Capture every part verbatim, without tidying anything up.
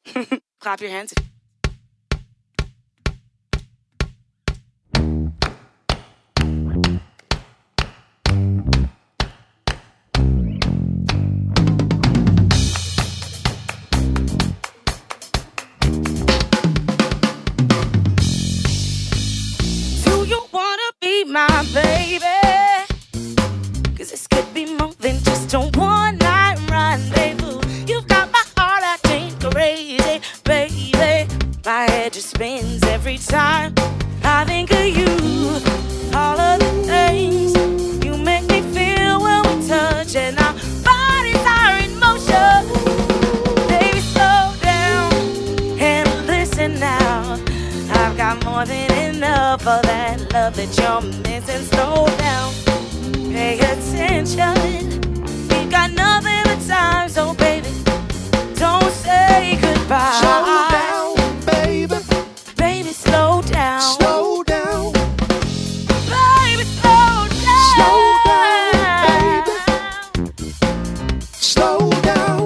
Clap your hands. Do you wanna be my baby? 'Cause this could be more than just a one night rendezvous. You've got my heart acting crazy, baby. My head just spins every time I think of you. All of the things you make me feel when we touch, and our bodies are in motion. Baby, slow down and listen now. I've got more than enough of that love that you're missing. Slow down, pay attention. We've got nothing but time, so baby, don't say goodbye. Slow down, baby. Baby, slow down. Slow down. Baby, slow down. Slow down, baby. Slow down.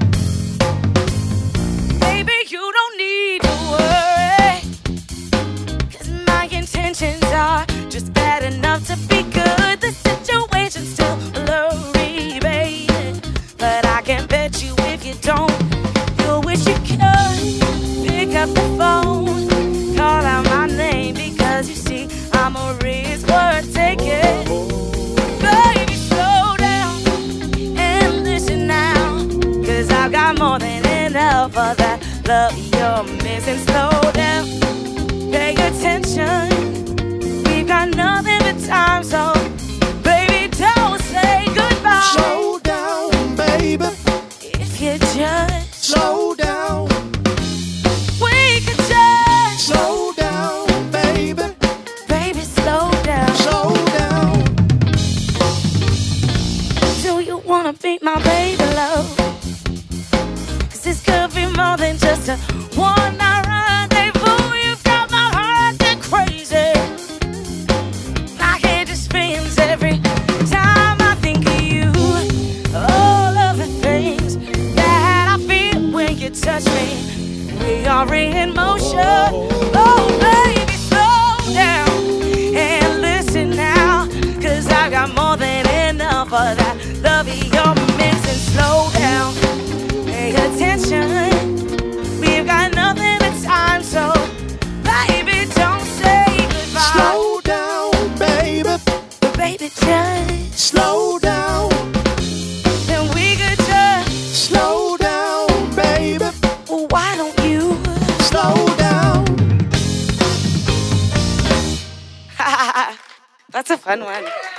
Baby, you don't need to worry, 'cause my intentions are just bad enough to be good. The situation's still blurry, baby, but I can bet you if you don't, you'll wish you could pick up the phone, call out my name, because you see I'm a risk worth taking. Baby, slow down and listen now, 'cause I've got more than enough of that love you're missing. Slow down, pay attention. We've got nothing but time, so baby, don't say goodbye. Slow down, baby. If you just Slow down. we could just Slow down, baby. baby, slow down. Slow down. Do you wanna be my baby love? 'Cause this could be more than just a one night rendezvous. You've got my heart that crazy. My head just spins every time I think of you. All of the things that I feel when you touch me, we are in motion. Oh baby, slow down and listen now, 'cause I got more than enough of that love you're missing. Slow down, pay attention. We've got nothing but time, so baby, don't say goodbye. Slow down, baby. Baby, just Slow down. then we could just Slow down, baby. well, why don't you? Slow down. That's a fun one.